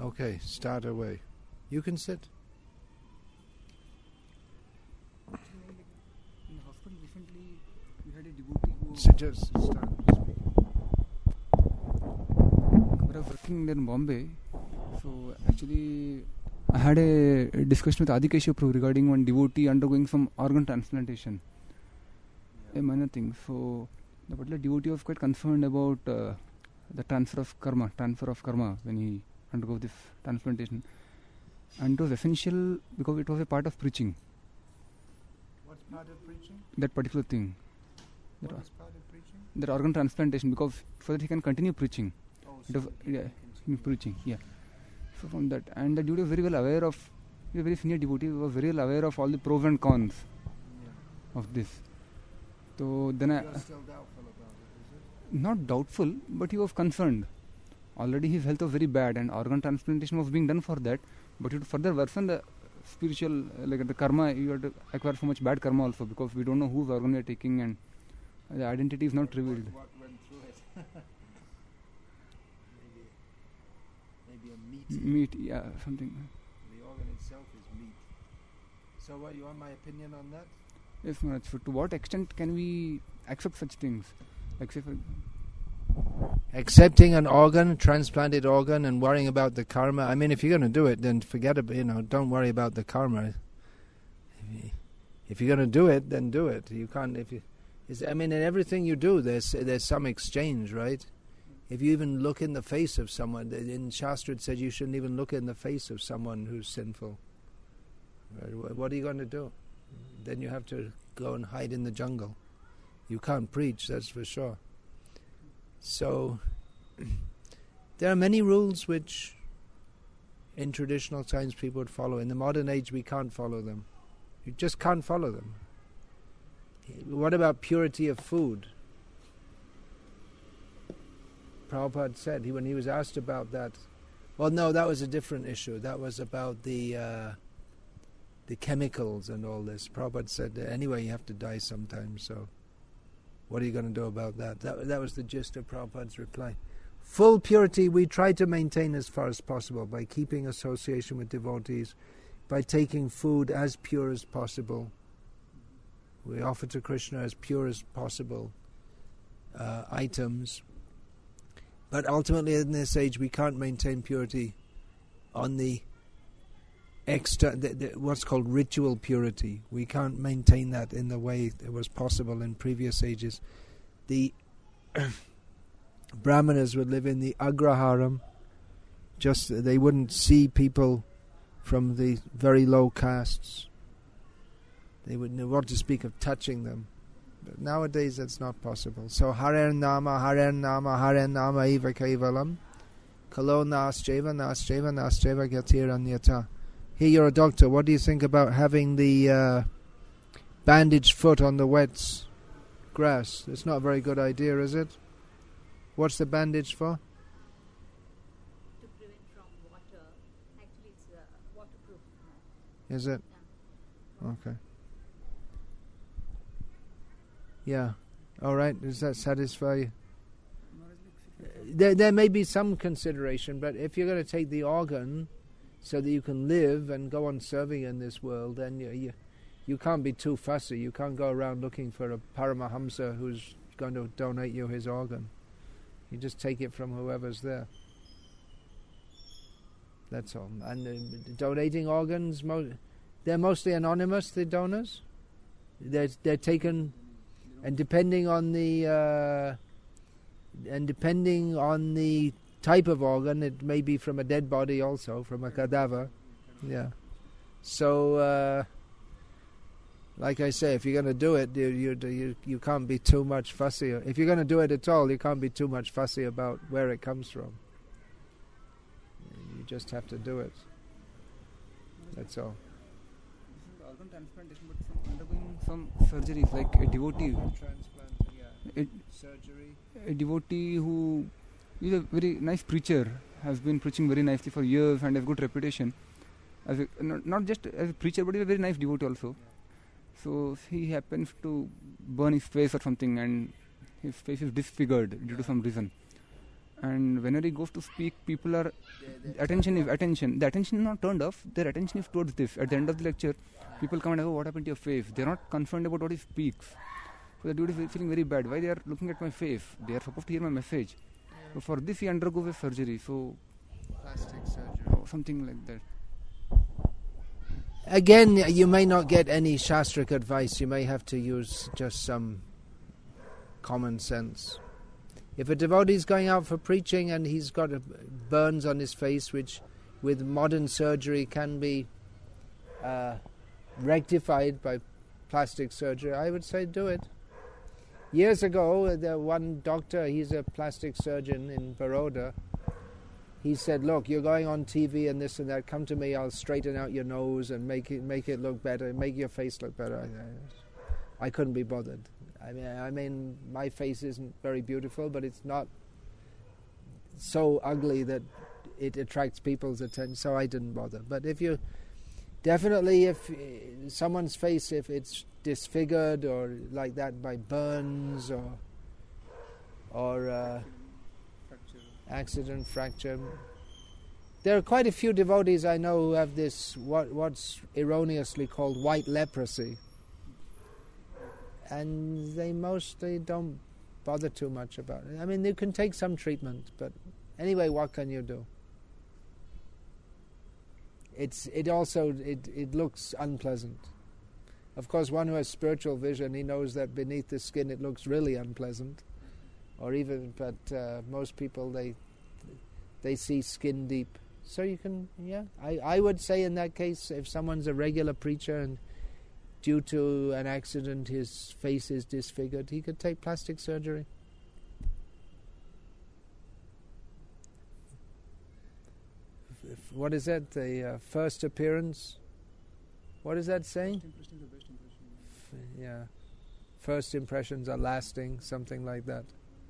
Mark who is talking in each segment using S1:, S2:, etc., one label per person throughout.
S1: Okay, start away. You can sit.
S2: In the hospital recently, we had a devotee who
S1: Just start speaking.
S2: I was working in Bombay. So actually, I had a discussion with Adi Keshav Prabhu regarding one devotee undergoing some organ transplantation. A minor thing. So the particular devotee was quite concerned about the transfer of karma when he undergoes this transplantation. And it was essential because it was a part of preaching.
S1: What's part of preaching?
S2: That particular thing.
S1: What is part of preaching?
S2: That organ transplantation, because so that he can continue preaching.
S1: Oh,
S2: It was, preaching, yeah. So from that, and the devotee was very well aware of, he was a very senior devotee, he was very well aware of all the pros and cons of this. So then
S1: You're still doubtful about it, is it?
S2: not doubtful, but he was concerned. Already his health was very bad and organ transplantation was being done for that, but it further worsen the spiritual, like the karma, you have to acquire so much bad karma also, because we don't know whose organ we are taking and the identity is not revealed.
S1: What went through it? maybe a meat.
S2: Meat, yeah, something.
S1: The organ itself is meat. So what, you want my opinion on that?
S2: Yes, Maharaj. So to what extent can we accept such things? Like say for
S1: Accepting an organ, transplanted organ, and worrying about the karma. I mean, if you're going to do it, then forget about, don't worry about the karma. If you're going to do it, then do it. You can't, in everything you do, there's some exchange, right? If you even look in the face of someone, in Shastra it says you shouldn't even look in the face of someone who's sinful. Right? What are you going to do? Then you have to go and hide in the jungle. You can't preach, that's for sure. So, there are many rules which in traditional times people would follow. In the modern age we can't follow them. You just can't follow them. What about purity of food? Prabhupada said, when he was asked about that, well, no, that was a different issue. That was about the chemicals and all this. Prabhupada said, anyway, you have to die sometime, so what are you going to do about that? That was the gist of Prabhupada's reply. Full purity we try to maintain as far as possible by keeping association with devotees, by taking food as pure as possible. We offer to Krishna as pure as possible items. But ultimately in this age we can't maintain purity on the what's called ritual purity. We can't maintain that in the way it was possible in previous ages. The Brahmanas would live in the agraharam, just they wouldn't see people from the very low castes. They wouldn't want to speak of touching them. But nowadays that's not possible. So Haren Nama Eva Kaivalam Kalo Nascheva Gyatiranyata. Here you're a doctor, what do you think about having the bandaged foot on the wet grass? It's not a very good idea, is it? What's the bandage for?
S3: To prevent from water. Actually it's waterproof.
S1: Is it?
S3: Yeah.
S1: Okay. Yeah. All right. Does that satisfy you? There may be some consideration, but if you're going to take the organ so that you can live and go on serving in this world, then you can't be too fussy. You can't go around looking for a Paramahamsa who's going to donate you his organ. You just take it from whoever's there. That's all. And donating organs, they're mostly anonymous, the donors. They're taken, and depending on the type of organ, it may be from a dead body also, from a cadaver. Yeah. So, like I say, if you're going to do it, you can't be too much fussy. If you're going to do it at all, you can't be too much fussy about where it comes from. You just have to do it. That's all.
S2: organ transplantation, but from undergoing some surgeries, like a devotee.
S1: Surgery.
S2: A devotee who is a very nice preacher, has been preaching very nicely for years and has good reputation. As not just as a preacher, but he's a very nice devotee also.
S1: Yeah.
S2: So he happens to burn his face or something, and his face is disfigured due to some reason. And whenever he goes to speak, people are the attention is not turned off. Their attention is towards this. At the end of the lecture, people come and go, what happened to your face? They're not concerned about what he speaks. So the dude is feeling very bad. Why they are looking at my face? They are supposed to hear my message. So for this he undergoes a surgery. So
S1: Plastic surgery.
S2: something like that.
S1: Again, you may not get any shastric advice. You may have to use just some common sense. If a devotee is going out for preaching and he's got burns on his face, which with modern surgery can be rectified by plastic surgery, I would say do it. Years ago, the one doctor, he's a plastic surgeon in Baroda, he said, look, you're going on TV and this and that, come to me, I'll straighten out your nose and make it look better, make your face look better. I couldn't be bothered. I mean, my face isn't very beautiful, but it's not so ugly that it attracts people's attention, so I didn't bother. But if someone's face, if it's disfigured or like that by burns or accident, fracture. There are quite a few devotees I know who have this, what's erroneously called white leprosy. And they mostly don't bother too much about it. I mean, you can take some treatment, but anyway, what can you do? It looks unpleasant. Of course, one who has spiritual vision, he knows that beneath the skin it looks really unpleasant. But most people, they see skin deep. So you can, I would say in that case, if someone's a regular preacher and due to an accident his face is disfigured, he could take plastic surgery. What is that? The first appearance? What is that saying? Yeah. First impressions are lasting, something like that.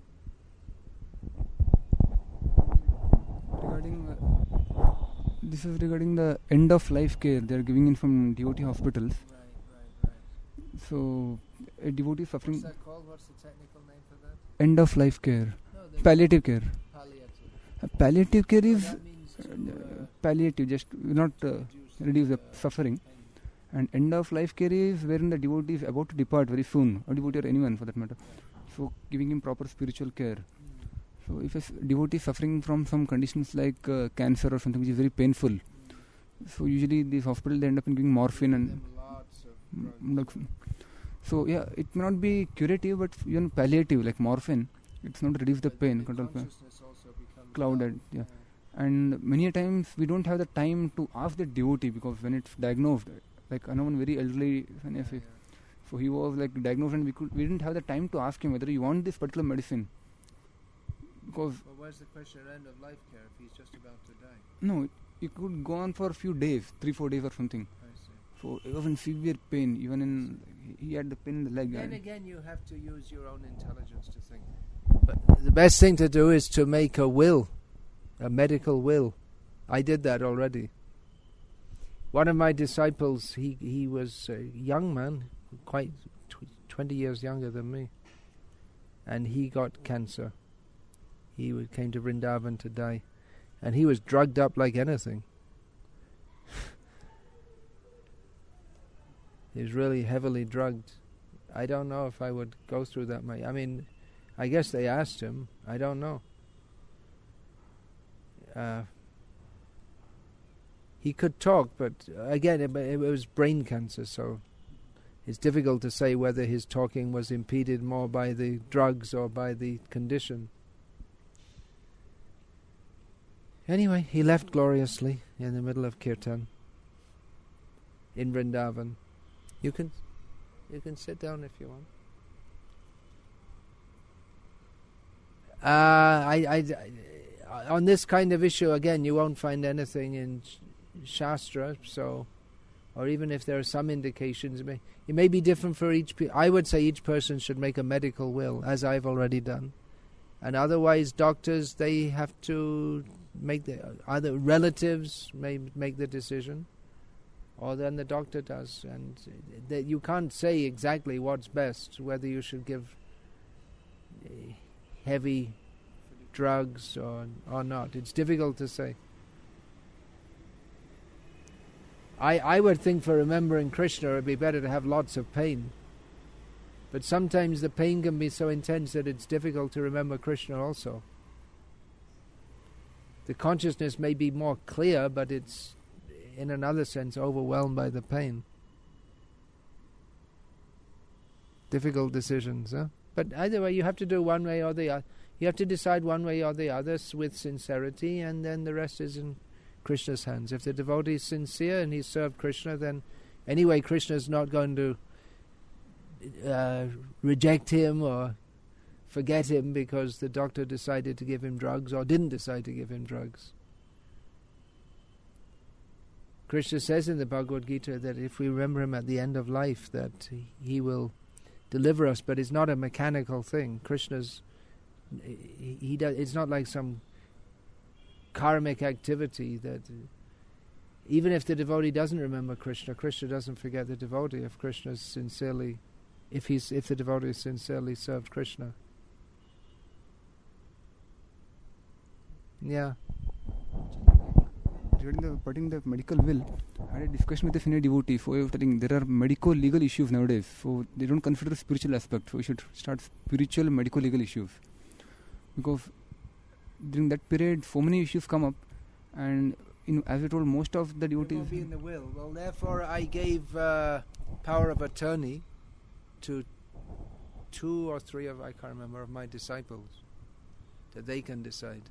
S2: This is regarding the end of life care they are giving in from devotee hospitals.
S1: Right.
S2: So a devotee suffering.
S1: What's that called? What's the technical name for that?
S2: End of life care.
S1: No,
S2: Palliative care.
S1: Palliative.
S2: Palliative care is
S1: That means to,
S2: palliative, just not reduce the suffering. And end of life care is wherein the devotee is about to depart very soon, or devotee or anyone for that matter. So giving him proper spiritual care. So if a devotee is suffering from some conditions like cancer or something which is very painful, so usually these hospitals they end up in giving morphine and
S1: lots of drugs.
S2: So yeah, it may not be curative, but even palliative like morphine, it's not reduce the pain, control pain. Clouded, yeah. And many a times we don't have the time to ask the devotee, because when it's diagnosed, like I know one very elderly sannyasi, so he was like diagnosed and we didn't have the time to ask him whether you want this particular medicine. Because
S1: where's the question at end of life care if he's just about to die?
S2: No, it could go on for a few days, 3-4 days or something.
S1: I see.
S2: So it was in severe pain, even he had the pain in the leg.
S1: Then again, you have to use your own intelligence to think. But the best thing to do is to make a will, a medical will. I did that already. One of my disciples, he was a young man, quite 20 years younger than me, and he got cancer. He came to Vrindavan to die, and he was drugged up like anything. He was really heavily drugged. I don't know if I would go through that. I mean, I guess they asked him. I don't know. He could talk, but again, it was brain cancer, so it's difficult to say whether his talking was impeded more by the drugs or by the condition. Anyway, he left gloriously in the middle of Kirtan in Vrindavan. You can sit down if you want. On this kind of issue, again, you won't find anything in Shastra, so, or even if there are some indications, it may be different for each. I would say each person should make a medical will, as I've already done, and otherwise, doctors they have to make either relatives may make the decision, or then the doctor does, and you can't say exactly what's best, whether you should give heavy drugs or not. It's difficult to say. I would think for remembering Krishna it would be better to have lots of pain. But sometimes the pain can be so intense that it's difficult to remember Krishna also. The consciousness may be more clear, but it's, in another sense, overwhelmed by the pain. Difficult decisions, huh? But either way, you have to do one way or the other. You have to decide one way or the other with sincerity, and then the rest is in Krishna's hands. If the devotee is sincere and he's served Krishna, then anyway Krishna is not going to reject him or forget him because the doctor decided to give him drugs or didn't decide to give him drugs. Krishna says in the Bhagavad Gita that if we remember him at the end of life, that he will deliver us, but it's not a mechanical thing. Krishna's it's not like some karmic activity that even if the devotee doesn't remember Krishna, Krishna doesn't forget the devotee if the devotee sincerely served Krishna. Yeah.
S2: Regarding the medical will, I had a discussion with a senior devotee. So I was telling there are medico-legal issues nowadays. So they don't consider the spiritual aspect. So we should start spiritual medico-legal issues. Because during that period, so many issues come up. And as I told, most of the devotees...
S1: It will be in the will. Well, therefore I gave power of attorney to 2 or 3 of, I can't remember, of my disciples, that they can decide.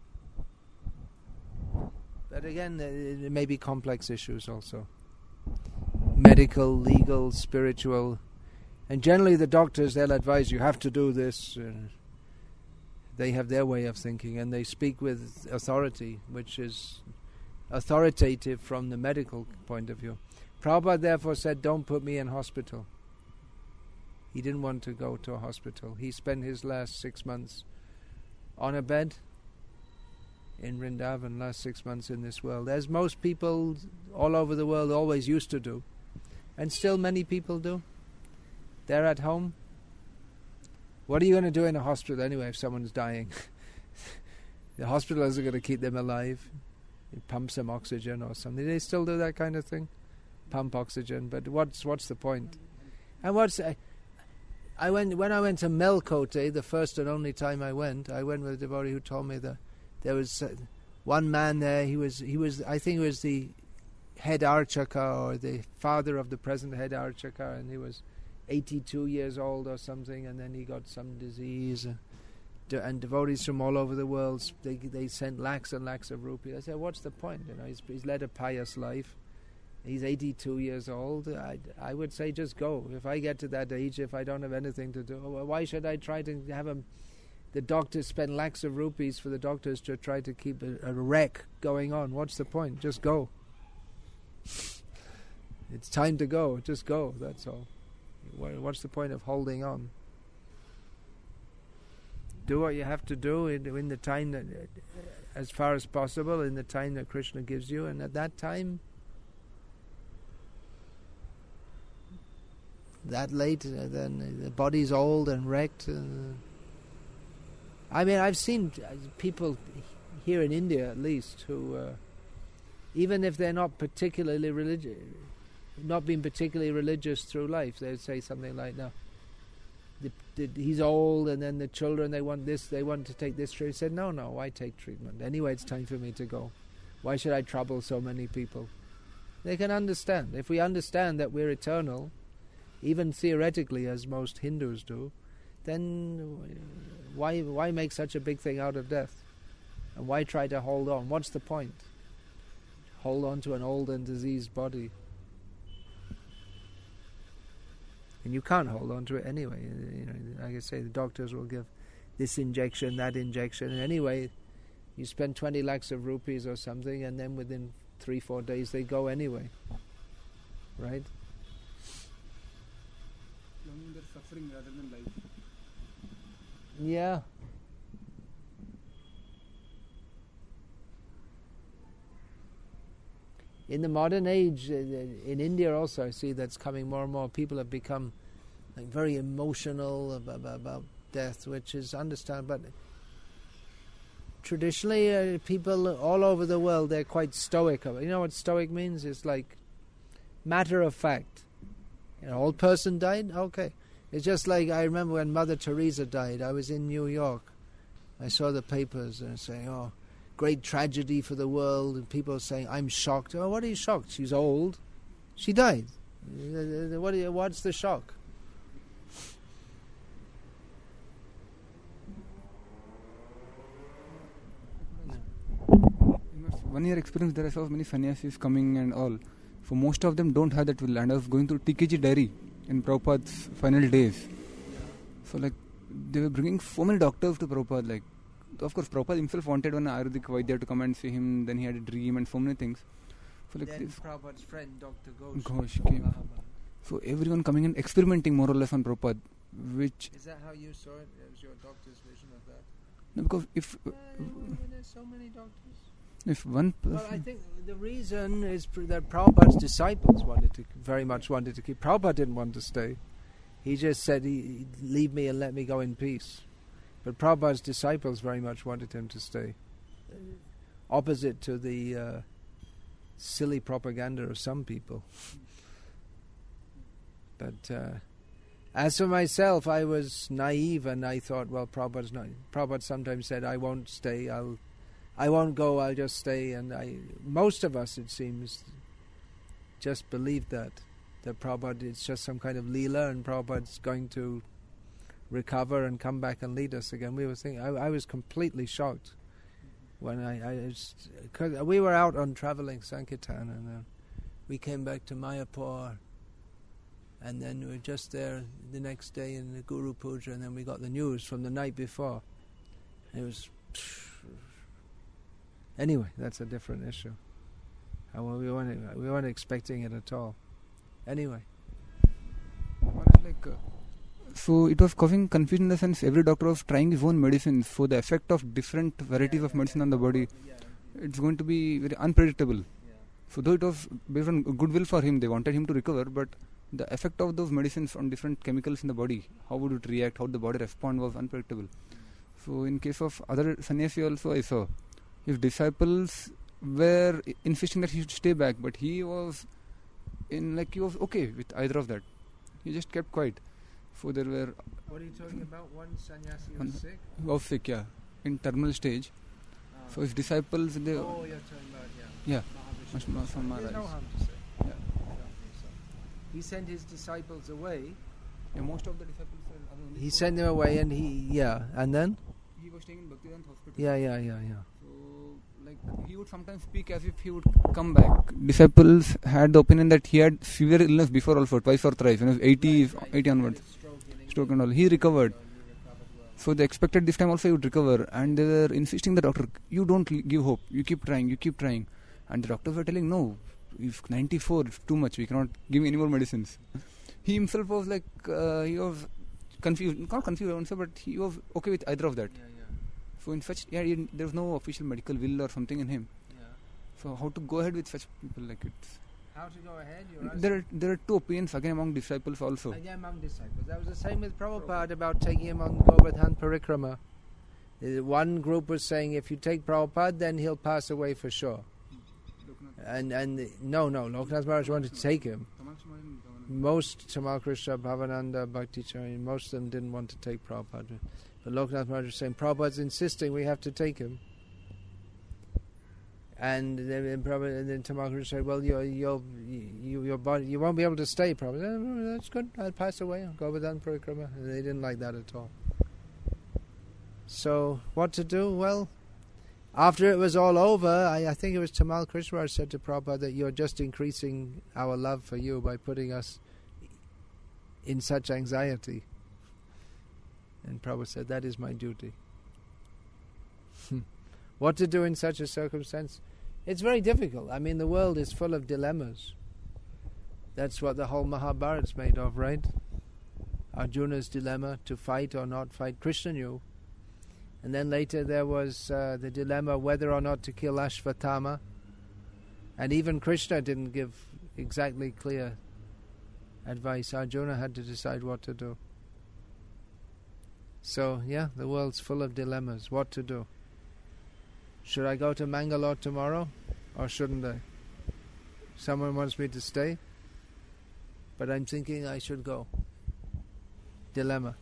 S1: But again, it may be complex issues also. Medical, legal, spiritual. And generally the doctors, they'll advise you have to do this. They have their way of thinking, and they speak with authority, which is authoritative from the medical point of view. Prabhupada therefore said, don't put me in hospital. He didn't want to go to a hospital. He spent his last 6 months on a bed in Vrindavan, last 6 months in this world, as most people all over the world always used to do, and still many people do. They're at home. What are you going to do in a hospital anyway if someone's dying? The hospital isn't going to keep them alive. You pump some oxygen or something. They still do that kind of thing, pump oxygen. But what's the point? And when I went to Melkote, the first and only time I went with a devotee who told me that there was one man there. He was I think he was the head archaka or the father of the present head archaka, and he was 82 years old or something, and then he got some disease. And devotees from all over the world, they sent lakhs and lakhs of rupees. I said, what's the point? He's led a pious life. He's 82 years old. I would say just go. If I get to that age, if I don't have anything to do, why should I try to have the doctors spend lakhs of rupees for the doctors to try to keep a wreck going on? What's the point? Just go. It's time to go. Just go. That's all. What's the point of holding on? Do what you have to do in the time that, as far as possible, in the time that Krishna gives you, and at that time, that late, then the body's old and wrecked. I mean, I've seen people here in India, at least, who, even if they're not particularly religious, not being particularly religious through life, they would say something like, "No, he's old, and then the children, they want this, they want to take this treatment." He said, no, why take treatment? Anyway, it's time for me to go. Why should I trouble so many people? They can understand. If we understand that we're eternal, even theoretically, as most Hindus do, then why make such a big thing out of death? And why try to hold on? What's the point? Hold on to an old and diseased body. And you can't hold on to it anyway. Like I say, the doctors will give this injection, that injection. And anyway, you spend 20 lakhs of rupees or something, and then within 3-4 days they go anyway. Right?
S2: They're suffering rather than life.
S1: Yeah. In the modern age, in India also, I see that's coming more and more. People have become very emotional about death, which is understandable. But traditionally, people all over the world, they're quite stoic. You know what stoic means? It's like matter of fact. An old person died? Okay. It's just like, I remember when Mother Teresa died, I was in New York. I saw the papers and saying, oh, great tragedy for the world, and people saying, I'm shocked. Oh, what are you shocked? She's old. She died. What's the shock?
S2: In my 1 year experience, there I saw many sannyasis coming and all. So most of them don't have that will. And I was going through TKG diary in Prabhupada's final days. So like they were bringing so many doctors to Prabhupada. Like, of course, Prabhupada himself wanted one Ayurvedic Vaidya to come and see him. Then he had a dream and so many things. So like
S1: Then
S2: this
S1: Prabhupada's friend, Dr. Ghosh
S2: Ghosh came. So everyone coming and experimenting more or less on Prabhupada, which
S1: Is that how you saw it? It was your doctor's vision of that?
S2: no, because if
S1: There's so many doctors.
S2: one person,
S1: Well, I think the reason is that Prabhupada's disciples very much wanted to keep. Prabhupada didn't want to stay. He just said, leave me and let me go in peace. But Prabhupada's disciples very much wanted him to stay. Opposite to the silly propaganda of some people. But as for myself, I was naive and I thought, well, Prabhupada sometimes said, I won't stay, I won't go, I'll just stay. And most of us, it seems, just believed that Prabhupada is just some kind of leela and Prabhupada's going to recover and come back and lead us again. We were thinking, I was completely shocked when cause we were out on traveling Sankirtan and we came back to Mayapur and then we were just there the next day in the Guru Puja and then we got the news from the night before. It was... Anyway, that's a different issue. We weren't expecting it at all. Anyway.
S2: So it was causing confusion in the sense every doctor was trying his own medicines. So the effect of different varieties of medicine on the body, it's going to be very unpredictable. So though it was based on goodwill for him, they wanted him to recover, but the effect of those medicines on different chemicals in the body, how would it react, how the body respond was unpredictable. So in case of other sannyasi also I saw, his disciples were insisting that he should stay back, but he was okay with either of that. He just kept quiet. So there were...
S1: What are you talking about? One sannyasi was sick?
S2: Was sick, yeah. In terminal stage. So his disciples...
S1: you're talking about,
S2: Yeah.
S1: Mahavishnu.
S2: Maharaj.
S1: There's no harm to say.
S2: Yeah.
S1: I don't think so. He sent his disciples away.
S2: Yeah, most of the disciples were...
S1: He sent them away and and then?
S2: He was staying in Bhaktivedanta hospital.
S1: Yeah.
S2: So, he would sometimes speak as if he would come back. Disciples had the opinion that he had severe illness before also, twice or thrice, when he was 80 onwards. Stroke and all. He recovered. So they expected this time also he would recover. And they were insisting the doctor, you don't give hope. You keep trying. And the doctors were telling, no, if 94 is too much, we cannot give any more medicines. He himself was like, he was confused. Not confused, I won't say, but he was okay with either of that. So in such, there was no official medical will or something in him. So how to go ahead with such people like it?
S1: How to go ahead?
S2: There are two opinions again among disciples also.
S1: Again among disciples. That was the same with Prabhupada about taking him on Govardhan Parikrama. One group was saying if you take Prabhupada then he'll pass away for sure. And no, Loknath Maharaj wanted to take him. Most Tamal Krishna, Bhavananda, Bhakti Chari, most of them didn't want to take Prabhupada. But Loknath Maharaj was saying, Prabhupada's insisting we have to take him. And then Tamal Krishna said, well, your body, you won't be able to stay, Prabhupada. No, that's good, I'll pass away, I'll go with Parikrama. And they didn't like that at all. So, what to do? Well, after it was all over, I think it was Tamal Krishna said to Prabhupada that you're just increasing our love for you by putting us in such anxiety. And Prabhupada said, that is my duty. What to do in such a circumstance? It's very difficult. I mean, the world is full of dilemmas. That's what the whole Mahabharat's made of, right? Arjuna's dilemma, to fight or not fight. Krishna knew. And then later there was the dilemma whether or not to kill Ashvatthama. And even Krishna didn't give exactly clear advice. Arjuna had to decide what to do. So, the world's full of dilemmas. What to do? Should I go to Mangalore tomorrow or shouldn't I? Someone wants me to stay, but I'm thinking I should go. Dilemma.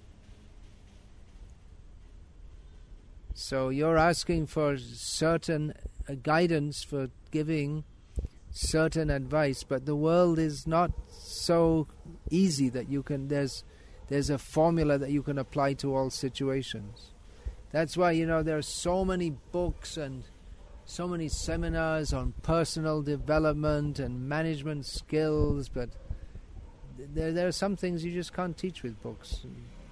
S1: So you're asking for certain guidance, for giving certain advice, but the world is not so easy that you can, there's a formula that you can apply to all situations. That's why, there are so many books and so many seminars on personal development and management skills, but there are some things you just can't teach with books.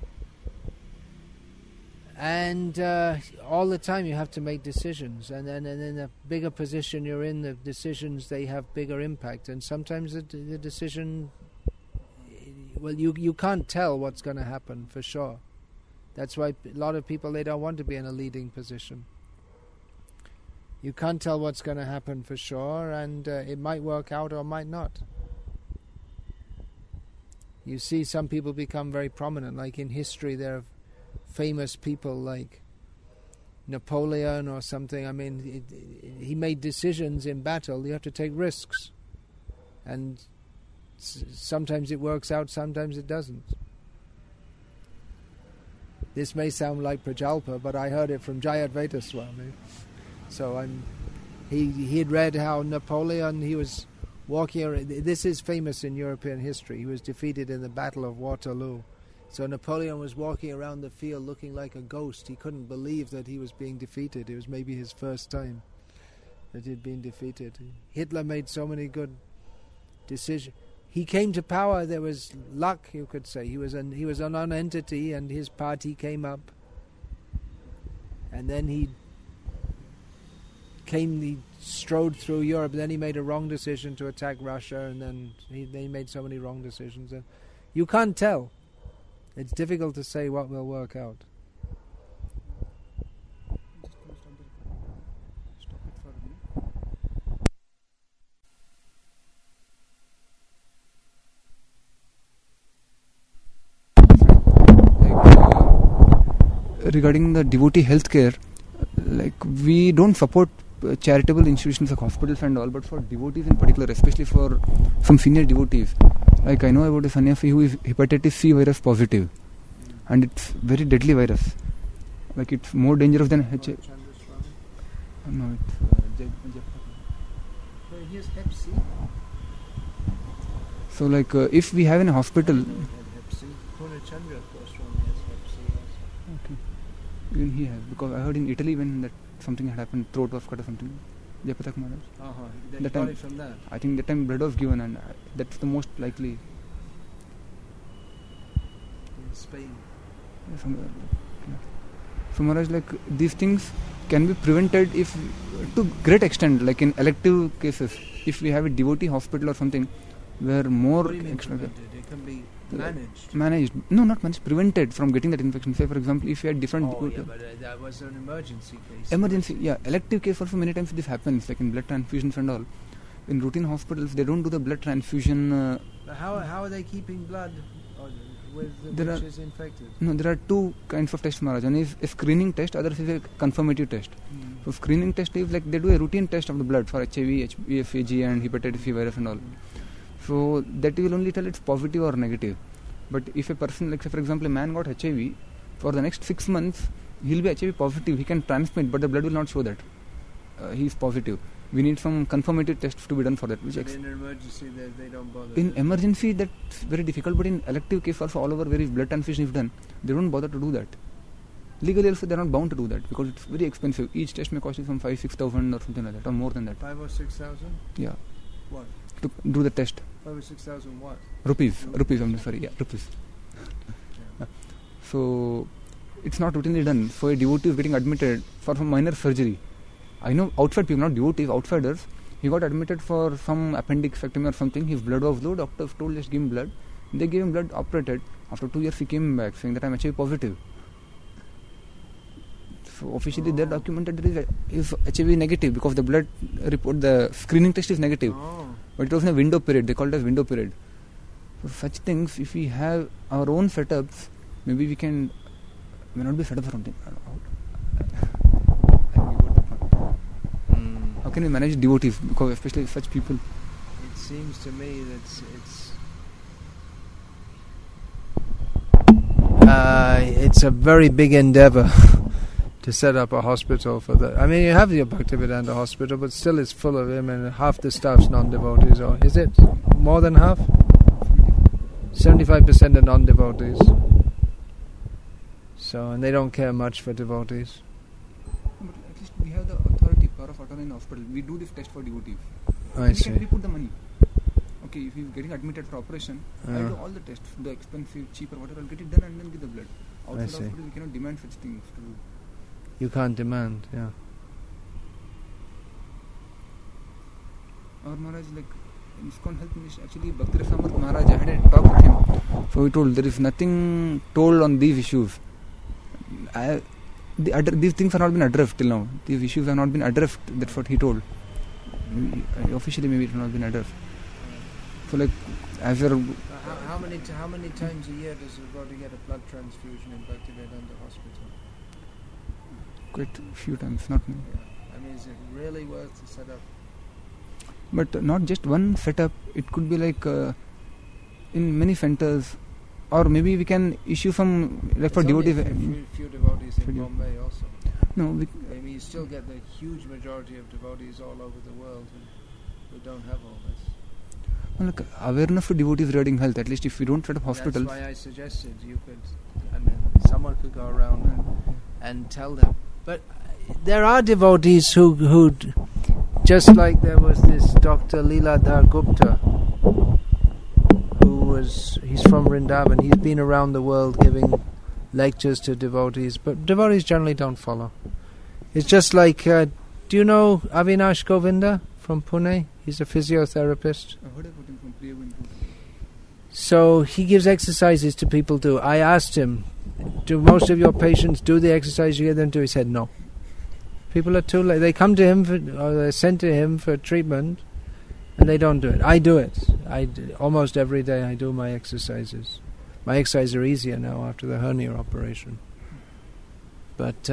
S1: And all the time you have to make decisions, and then in the bigger position you're in, the decisions, they have bigger impact, and sometimes the decision, well, you can't tell what's going to happen for sure. That's why a lot of people, they don't want to be in a leading position. You can't tell what's going to happen for sure, and it might work out or might not. You see some people become very prominent, like in history there are famous people like Napoleon or something. I mean, he made decisions in battle. You have to take risks, and sometimes it works out, sometimes it doesn't. This may sound like Prajalpa, but I heard it from Jayadvaita Swami. So he had read how Napoleon, he was walking around. This is famous in European history. He was defeated in the Battle of Waterloo. So Napoleon was walking around the field looking like a ghost. He couldn't believe that he was being defeated. It was maybe his first time that he'd been defeated. Hitler made so many good decisions. He came to power. There was luck, you could say. He was a non-entity, and his party came up. And then he strode through Europe. Then he made a wrong decision to attack Russia, and then they made so many wrong decisions. And you can't tell. It's difficult to say what will work out.
S2: Regarding the devotee healthcare, like we don't support charitable institutions like hospitals and all, but for devotees in particular, especially for some senior devotees, like I know about a sannyasi who is hepatitis C virus positive, and it's very deadly virus. Like it's more dangerous than HIV. No, it's
S1: He has Hep C.
S2: So like if we have in a hospital, even he has, because I heard in Italy when that something had happened, throat was cut or something. Jayapatak Maharaj.
S1: They
S2: That
S1: got
S2: time-
S1: it from that.
S2: I think that time blood was given, and that's the most likely.
S1: In Spain.
S2: So Maharaj, like these things can be prevented if, to great extent, like in elective cases, if we have a devotee hospital or something, where more
S1: What do you mean
S2: extra
S1: prevented? It can be managed.
S2: managed, no, not managed, prevented from getting that infection. Say, for example, if you had different
S1: Oh, yeah, but that was an emergency case.
S2: emergency, yeah, elective case also many times this happens, like in blood transfusions and all. In routine hospitals, they don't do the blood transfusion.
S1: But how are they keeping blood with
S2: There
S1: which
S2: are-
S1: is infected?
S2: No, there are two kinds of tests, Maharaj. One is a screening test, other is a confirmative test. So screening test is like they do a routine test of the blood for HIV, HBsAg and hepatitis C virus and all. So that will only tell it's positive or negative. But if a person, like say for example a man got HIV, for the next 6 months he'll be HIV positive, he can transmit, but the blood will not show that he is positive. We need some confirmative tests to be done for that. Which
S1: But in an emergency, they don't bother.
S2: in emergency that's very difficult, but in elective case also all over where if blood transfusion is done, they don't bother to do that. Legally also they are not bound to do that because it's very expensive. Each test may cost you some 5,000-6,000 or something like that, or more than that.
S1: 5 or 6,000?
S2: Yeah,
S1: What?
S2: to do the test.
S1: 5 or 6,000 what?
S2: Rupees. I'm sorry, yeah, rupees. So it's not routinely done. So a devotee is getting admitted for some minor surgery. I know outside people, not devotees, outsiders. He got admitted for some appendixectomy or something. His blood was low. Doctors told just give him blood. They gave him blood, operated. After 2 years he came back saying that I'm HIV positive. So officially they're documented that he is HIV negative because the blood report, the screening test is negative.
S1: Oh.
S2: But it was in a window period. They called it as window period. So such things, if we have our own setups, maybe we can, may not be set up for something. I don't know. How can we manage devotees, because especially such people?
S1: It seems to me that it's a very big endeavor to set up a hospital for that. I mean, you have the Bhaktivedanta hospital, but still it's full of him, and half the staff's non-devotees. Or is it more than half? 75% are non-devotees. So, and they don't care much for devotees.
S2: But at least we have the authority, power of autonomy in the hospital. We do this test for devotees.
S1: I see.
S2: We put the money. Okay, if he's getting admitted for operation, I'll do all the tests, the expensive, cheaper, whatever, I'll get it done and then give the blood. Outside the hospital, we cannot demand such things to do.
S1: You can't demand, yeah.
S2: Our Maharaj, like, in ISKCON Health Ministry, actually, Bhakti Rasamurti Maharaj, I had a talk with him. So he told, there is nothing told on these issues. These things have not been addressed till now. These issues have not been addressed. That's what he told. Officially, maybe it has not been addressed. So, like, as you're...
S1: How many times a year does it go to get a blood transfusion in Bhaktivedanta Hospital?
S2: Quite a few times, not many.
S1: Yeah. I mean, is it really worth to set up?
S2: But not just one setup. It could be like in many centers, or maybe we can issue some, like, for devotees.
S1: Few devotees in Bombay also.
S2: No,
S1: maybe you still get the huge majority of devotees all over the world who don't have all this.
S2: Like, awareness for devotees regarding health. At least if we don't set up hospitals.
S1: That's why I suggested you could. I mean, someone could go around and tell them. But there are devotees who just like there was this Dr. Leeladhar Gupta, he's from Vrindavan. He's been around the world giving lectures to devotees, but devotees generally don't follow. It's just like, do you know Avinash Govinda from Pune? He's a physiotherapist.
S2: I heard about him from Priyavan.
S1: So he gives exercises to people too. I asked him, do most of your patients do the exercise you get them to? He said no. People are too late. They come to him, or they're sent to him for treatment, and they don't do it. I do it. Almost every day I do my exercises. My exercises are easier now after the hernia operation. But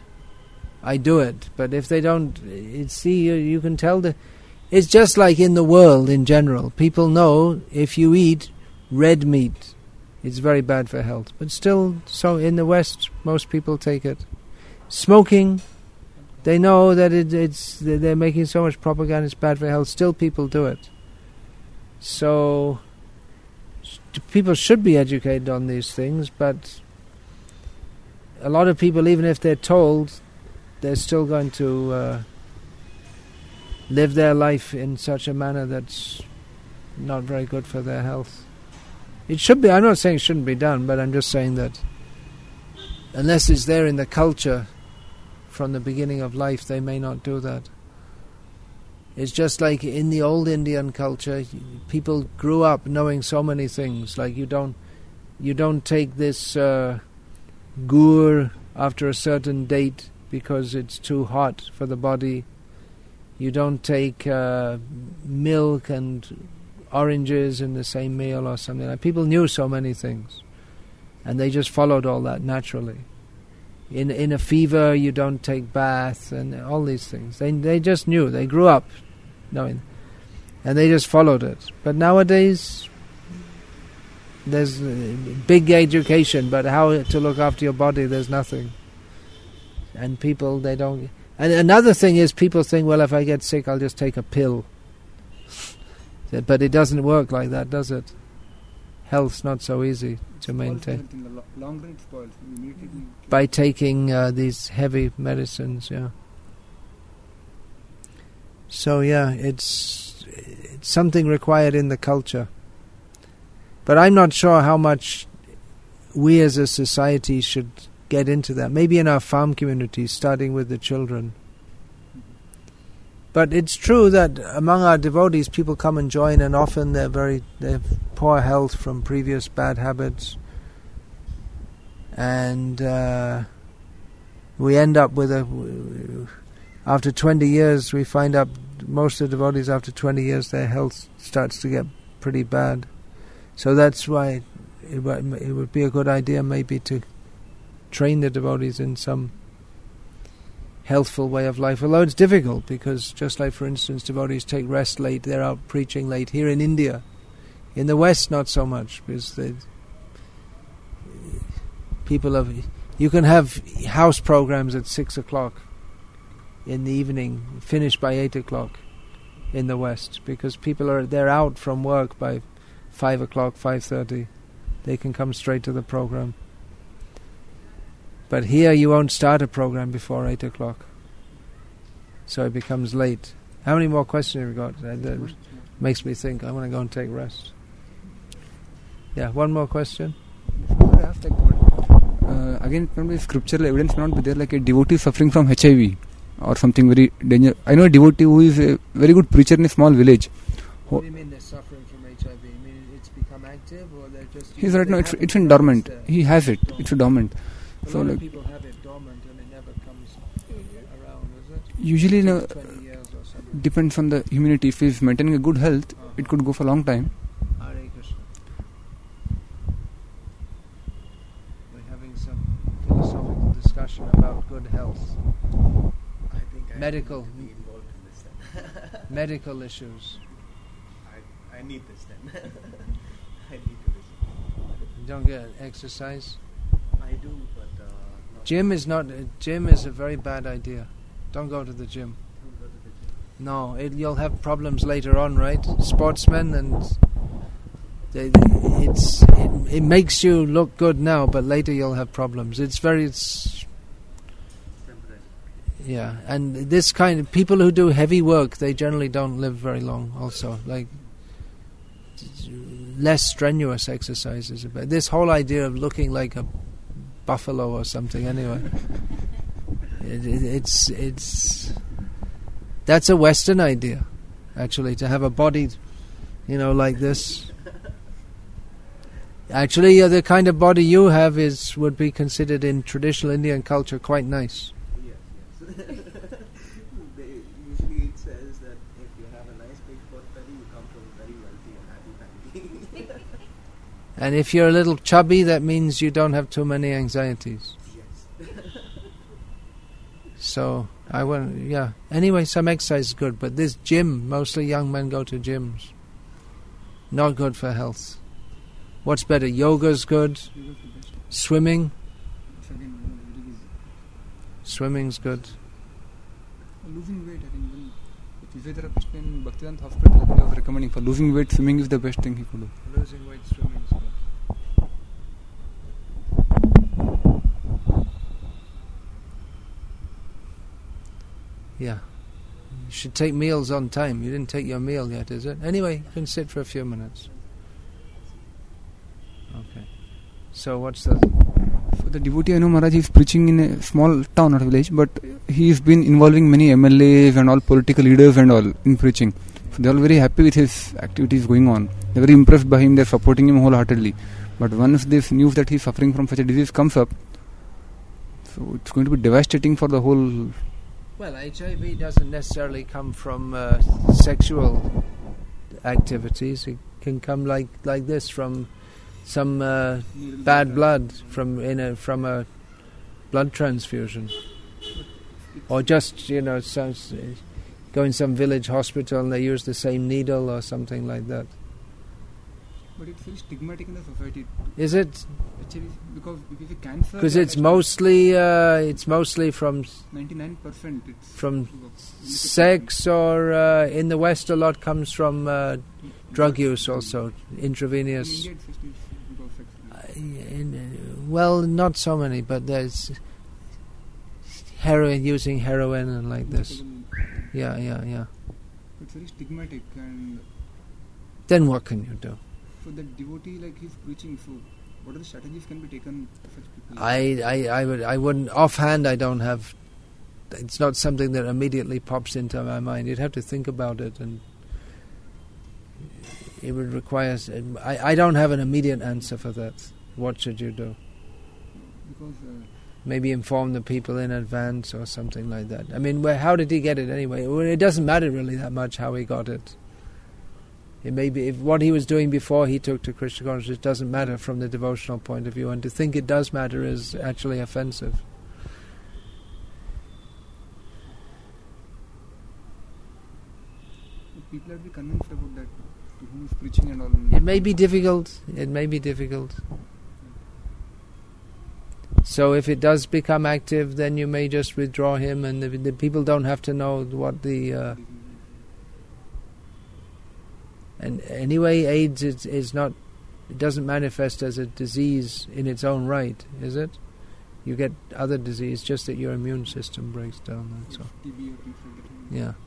S1: I do it. But if they don't, you can tell it's just like in the world in general. People know if you eat red meat, it's very bad for health. But still, so in the West, most people take it. Smoking, they know that they're making so much propaganda, it's bad for health. Still, people do it. So, people should be educated on these things, but a lot of people, even if they're told, they're still going to live their life in such a manner that's not very good for their health. It should be, I'm not saying it shouldn't be done, but I'm just saying that unless it's there in the culture from the beginning of life, they may not do that. It's just like in the old Indian culture, people grew up knowing so many things. Like you don't take this gur after a certain date because it's too hot for the body. You don't take milk and oranges in the same meal or something. Like people knew so many things, and they just followed all that naturally. In a fever, you don't take bath and all these things. They just knew. They grew up knowing, and they just followed it. But nowadays, there's big education, but how to look after your body, there's nothing. And people, they don't. And another thing is, people think, well, if I get sick, I'll just take a pill. But it doesn't work like that, does it? Health's not so easy to maintain.
S2: In the long run, it spoils.
S1: By taking these heavy medicines, yeah. So yeah, it's something required in the culture. But I'm not sure how much we as a society should get into that. Maybe in our farm communities, starting with the children. But it's true that among our devotees, people come and join, and often they have poor health from previous bad habits, and we end up with after 20 years, we find out most of the devotees after 20 years their health starts to get pretty bad. So that's why it would be a good idea maybe to train the devotees in some healthful way of life, although it's difficult because just like, for instance, devotees take rest late, they're out preaching late. Here in India, in the West, not so much, because you can have house programs at 6 o'clock in the evening, finished by 8 o'clock in the West, because they're out from work by 5 o'clock, 5:30. They can come straight to the program. But here you won't start a program before 8 o'clock, so it becomes late. How many more questions have you got? That makes me think I want to go and take rest. Yeah, one more question.
S2: Again, probably scriptural evidence may not be there, like a devotee suffering from HIV or something very dangerous. I know a devotee who is a very good preacher in a small village.
S1: What do you mean they're suffering from HIV? You mean it's become active, or they're just...
S2: He's right now, it's in dormant. He has it. It's a dormant.
S1: A lot of people have it dormant and it never comes around, is it?
S2: Usually,
S1: 20 years or something.
S2: Depends on the immunity. If he's maintaining a good health, it could go for a long time.
S1: Hare Krishna. We're having some philosophical discussion about good health.
S4: I think I
S1: Medical.
S4: need to be involved in this then.
S1: Medical issues.
S4: I need this then. I need to listen.
S1: You don't get exercise.
S4: I do, but not
S1: Gym is a very bad idea. Don't go to the gym.
S4: to go to the gym.
S1: No, you'll have problems later on, right? Sportsmen and it makes you look good now, but later you'll have problems. It's
S4: Temporary.
S1: yeah, and this kind of people who do heavy work, they generally don't live very long. Also, like less strenuous exercises. But this whole idea of looking like a buffalo or something, anyway, it's that's a Western idea, actually, to have a body, like this. Actually, the kind of body you have would be considered in traditional Indian culture quite nice.
S4: Yes. Usually it says that if you have a nice big pot belly, you come from a very wealthy and happy family.
S1: And if you're a little chubby, that means you don't have too many anxieties.
S4: Yes.
S1: So, anyway, some exercise is good, but this gym, mostly young men go to gyms. Not good for health. What's better? Yoga's good. Swimming. Swimming's good.
S2: Losing weight, I think even the physiotherapist in Bhaktivedanta Hospital, I think, was recommending for losing weight, swimming is the best thing he could do.
S1: Losing weight, swimming's good. Yeah. You should take meals on time. You didn't take your meal yet, is it? Anyway, you can sit for a few minutes. Okay. So what's the...
S2: So the devotee, I know Maharaj is preaching in a small town, not a village, but he's been involving many MLAs and all political leaders and all in preaching. So they're all very happy with his activities going on. They're very impressed by him, they're supporting him wholeheartedly. But once this news that he's suffering from such a disease comes up, so it's going to be devastating for the whole...
S1: Well, HIV doesn't necessarily come from sexual activities. It can come like this from some bad blood from a blood transfusion, or just go in some village hospital and they use the same needle or something like that.
S2: But it's very stigmatic in the society.
S1: Is it?
S2: Actually, because if it's a cancer...
S1: Because it's mostly from
S2: 99% it's
S1: from sex, or in the West a lot comes from drug use also, intravenous.
S2: In India it's because sex.
S1: Well, not so many, but there's using heroin and like this. Yeah.
S2: It's very stigmatic, and
S1: Then what can you do?
S2: for the devotee, like he's preaching, so what are the strategies can be taken for such people?
S1: I wouldn't offhand. I don't have. It's not something that immediately pops into my mind. You'd have to think about it, and it would require. I don't have an immediate answer for that. What should you do?
S2: Because
S1: Maybe inform the people in advance or something like that. I mean, how did he get it anyway? Well, it doesn't matter really that much how he got it. It may be if what he was doing before he took to Krishna consciousness doesn't matter from the devotional point of view, and to think it does matter is actually offensive.
S2: people have to be convinced about that, to whom is preaching and all.
S1: It may be difficult. It may be difficult. So if it does become active, then you may just withdraw him, and the people don't have to know what the... and anyway, AIDS is not... It doesn't manifest as a disease in its own right, is it? You get other disease, just that your immune system breaks down, that's all.
S2: TB or things like that.
S1: Yeah.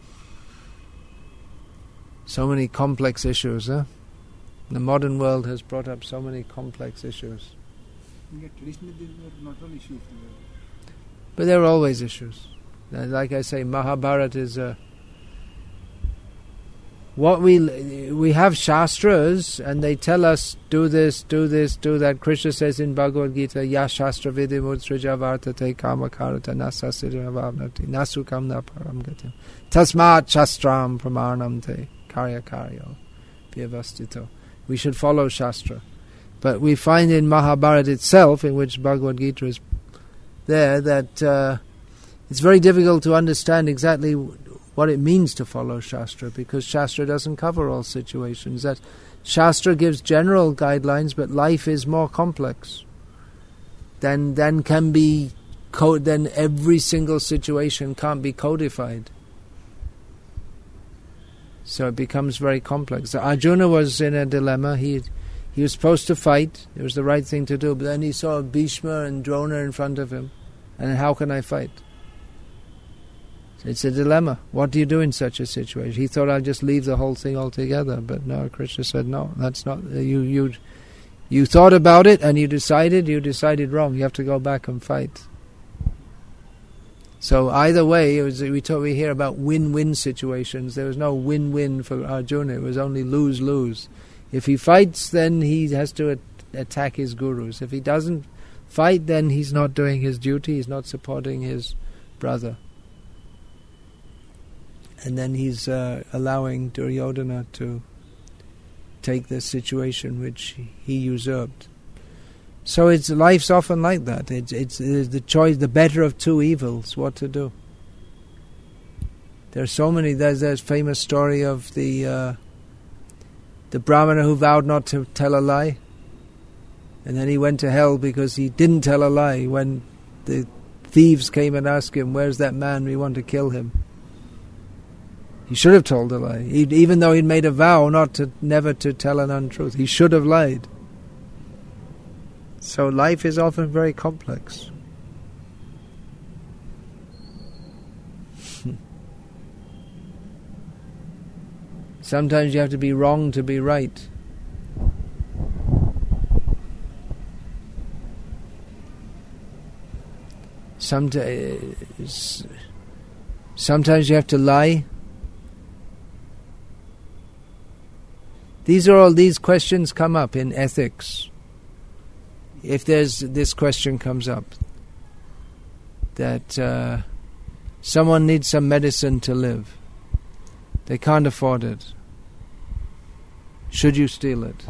S1: So many complex issues, huh? The modern world has brought up so many complex issues.
S2: Yeah, traditionally these were not all issues.
S1: But there are always issues. Like I say, Mahabharata is what we have shastras, and they tell us do this, do that. Krishna says in Bhagavad Gita, Ya shastra vidim utsrija vartate kama karata nasasira vavnati nasukam na param gatim tasmat shastram pramanam te karya karyo vyavastito. We should follow shastra. But we find in Mahabharata itself, in which Bhagavad Gita is there, that it's very difficult to understand exactly what it means to follow Shastra, because Shastra doesn't cover all situations. That Shastra gives general guidelines, but life is more complex. Then every single situation can't be codified. So it becomes very complex. So Arjuna was in a dilemma. He was supposed to fight. It was the right thing to do. But then he saw Bhishma and Drona in front of him. And how can I fight? So it's a dilemma. What do you do in such a situation? He thought, I'll just leave the whole thing altogether. But no, Krishna said, no, that's not... You thought about it and you decided wrong. You have to go back and fight. So either way, we hear about win-win situations. There was no win-win for Arjuna. It was only lose-lose. If he fights, then he has to attack his gurus. If he doesn't fight, then he's not doing his duty, he's not supporting his brother. And then he's allowing Duryodhana to take the situation which he usurped. So life's often like that. It's the choice, the better of two evils, what to do. There are so many. There's that famous story of the Brahmana who vowed not to tell a lie, and then he went to hell because he didn't tell a lie when the thieves came and asked him, where's that man, we want to kill him. He should have told a lie. Even though he'd made a vow never to tell an untruth, he should have lied. So life is often very complex. Sometimes you have to be wrong to be right. Sometimes you have to lie. These questions come up in ethics. If this question comes up, that someone needs some medicine to live, they can't afford it. Should you steal it?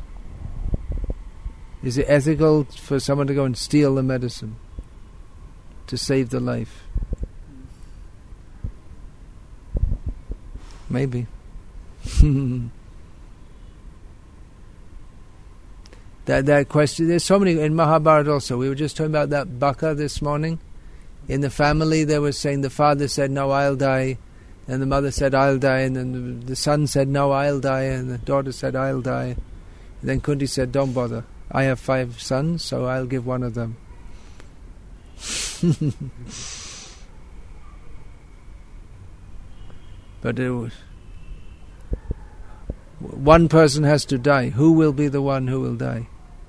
S1: Is it ethical for someone to go and steal the medicine to save the life? Maybe. That question, there's so many in Mahabharata also. We were just talking about that baka this morning. In the family, they were saying the father said, no, I'll die. And the mother said, I'll die. And then the son said, no, I'll die. And the daughter said, I'll die. And then Kunti said, don't bother. I have 5 sons, so I'll give one of them. But one person has to die. Who will be the one who will die?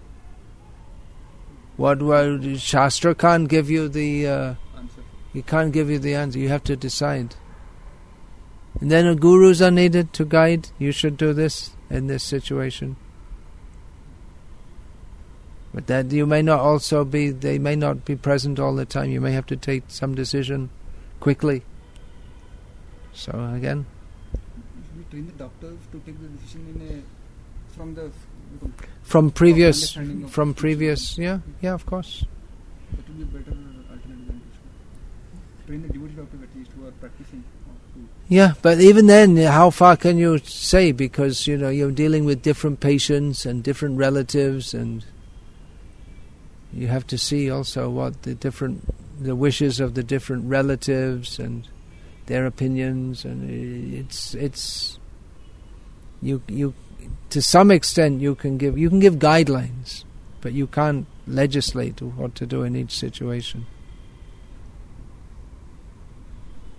S1: Shastra can't give you the answer. He can't give you the answer. You have to decide. And then gurus are needed to guide. You should do this in this situation. But that you may not also be. They may not be present all the time. You may have to take some decision quickly. So again.
S2: We train the doctors to take the decision
S1: from previous, yeah, of course.
S2: That would be better alternative than train the devotee doctors at least who are practicing.
S1: Yeah, but even then, how far can you say? Because, you're dealing with different patients and different relatives, and you have to see also what the wishes of the different relatives and their opinions, and it's you to some extent you can give guidelines, but you can't legislate what to do in each situation.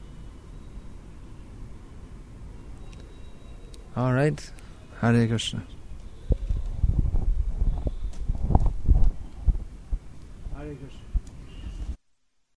S1: All right, Hare Krishna.